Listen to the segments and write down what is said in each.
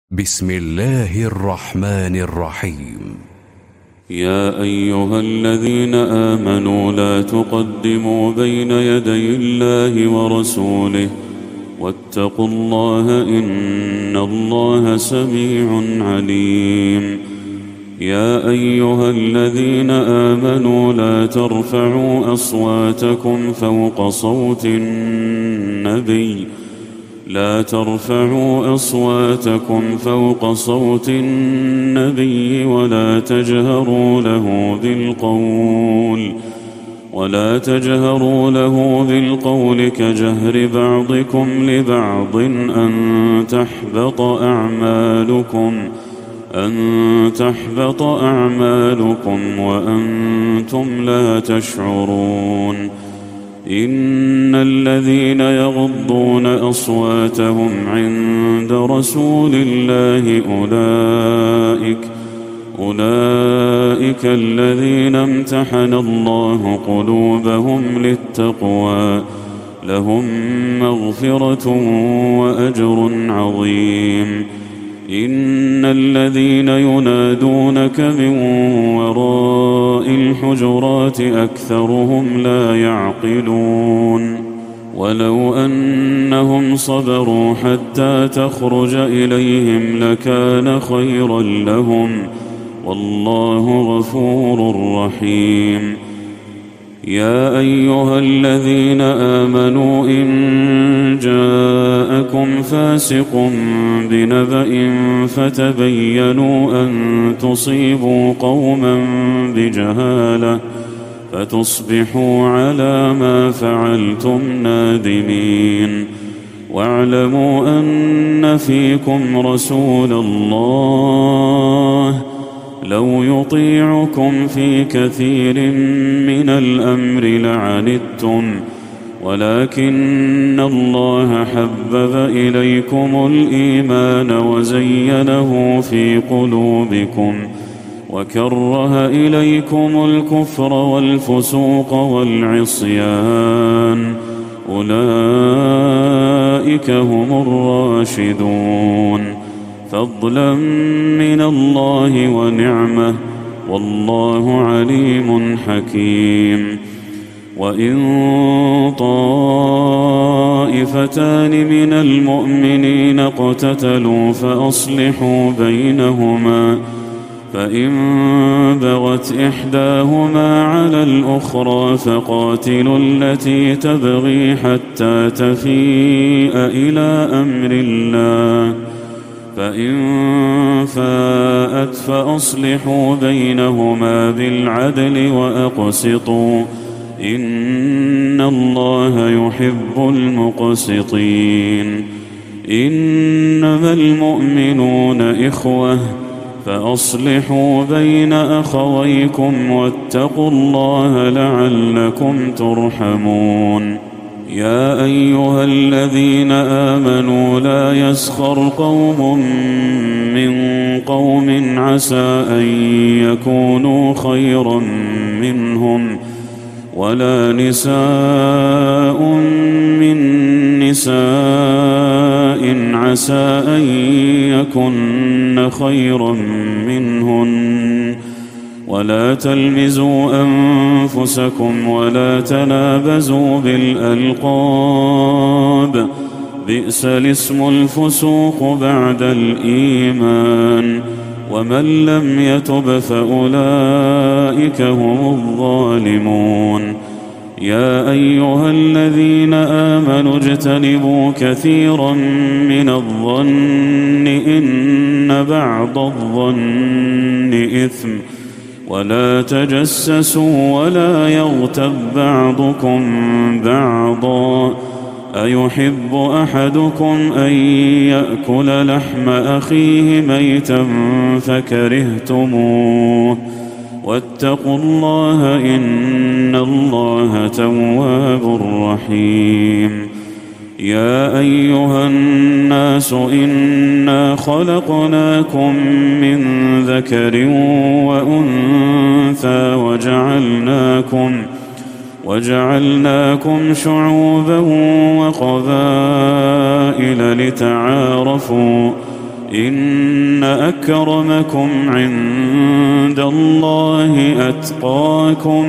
بسم الله الرحمن الرحيم. يا أيها الذين آمنوا لا تقدموا بين يدي الله ورسوله واتقوا الله إن الله سميع عليم. يا أيها الذين آمنوا لا ترفعوا أصواتكم فوق صوت النبي ولا تجهروا له بالقول كجهر بعضكم لبعض أن تحبط أعمالكم وأنتم لا تشعرون. إن الذين يغضون أصواتهم عند رسول الله أولئك الذين امتحن الله قلوبهم للتقوى لهم مغفرة وأجر عظيم. إن الذين ينادونك من وراء الحجرات أكثرهم لا يعقلون. ولو أنهم صبروا حتى تخرج إليهم لكان خيرا لهم والله غفور رحيم. يا أيها الذين آمنوا إن جاءكم فاسق بنبأ فتبينوا أن تصيبوا قوما بجهالة فتصبحوا على ما فعلتم نادمين. واعلموا أن فيكم رسول الله لو يطيعكم في كثير من الأمر لعنتم ولكن الله حبب إليكم الإيمان وزينه في قلوبكم وكره إليكم الكفر والفسوق والعصيان أولئك هم الراشدون فضلا من الله ونعمة والله عليم حكيم. وإن طائفتان من المؤمنين اقتتلوا فأصلحوا بينهما فإن بغت إحداهما على الأخرى فقاتلوا التي تبغي حتى تفيء إلى أمر الله فإن فاءت فأصلحوا بينهما بالعدل وأقسطوا إن الله يحب المقسطين. إنما المؤمنون إخوة فأصلحوا بين أخويكم واتقوا الله لعلكم ترحمون. يا أيها الذين آمنوا لا يسخر قوم من قوم عسى أن يكونوا خيرا منهم ولا نساء من نساء عسى أن يكن خيرا منهن ولا تلمزوا أنفسكم ولا تنابزوا بالألقاب بئس الاسم الفسوق بعد الإيمان ومن لم يتب فأولئك هم الظالمون. يا أيها الذين آمنوا اجتنبوا كثيرا من الظن إن بعض الظن إثم ولا تجسسوا ولا يغتب بعضكم بعضا أيحب أحدكم أن يأكل لحم أخيه ميتا فكرهتموه واتقوا الله إن الله تواب رحيم. يا أيها الناس إنا خلقناكم من ذكر وأنثى وجعلناكم شعوبا وقبائل لتعارفوا إن أكرمكم عند الله أتقاكم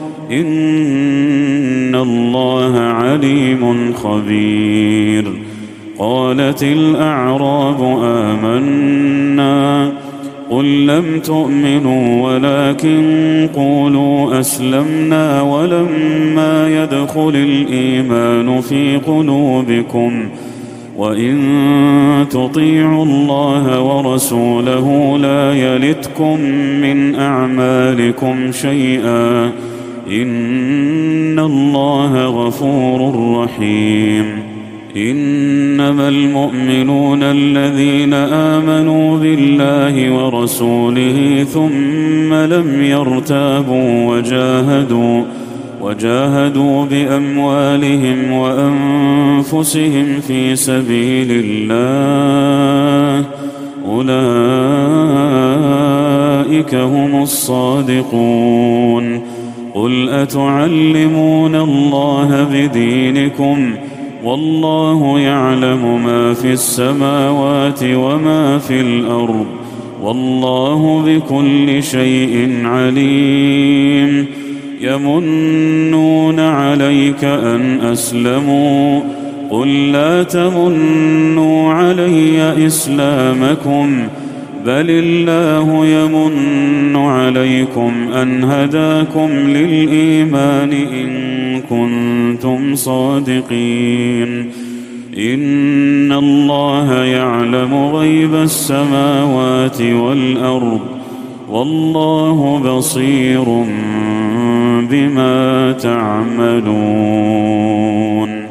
إن الله عليم خبير. قالت الأعراب آمنا قل لم تؤمنوا ولكن قولوا أسلمنا ولما يدخل الإيمان في قلوبكم وإن تطيعوا الله ورسوله لا يلتكم من أعمالكم شيئا إن الله غفور رحيم. إنما المؤمنون الذين آمنوا بالله ورسوله ثم لم يرتابوا وجاهدوا بأموالهم وأنفسهم في سبيل الله أولئك هم الصادقون. قل أتعلمون الله بدينكم والله يعلم ما في السماوات وما في الأرض والله بكل شيء عليم. يمنون عليك أن أسلموا قل لا تمنوا علي إسلامكم بل الله يمن عليكم أن هداكم للإيمان إن كنتم صادقين. إن الله يعلم غيب السماوات والأرض والله بصير بما تعملون.